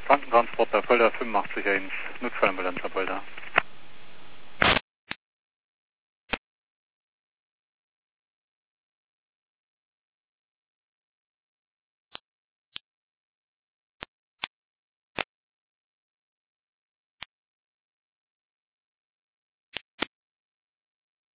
Krankentransport bei Fulda 85 1, Notfallambulanz ab Fulda.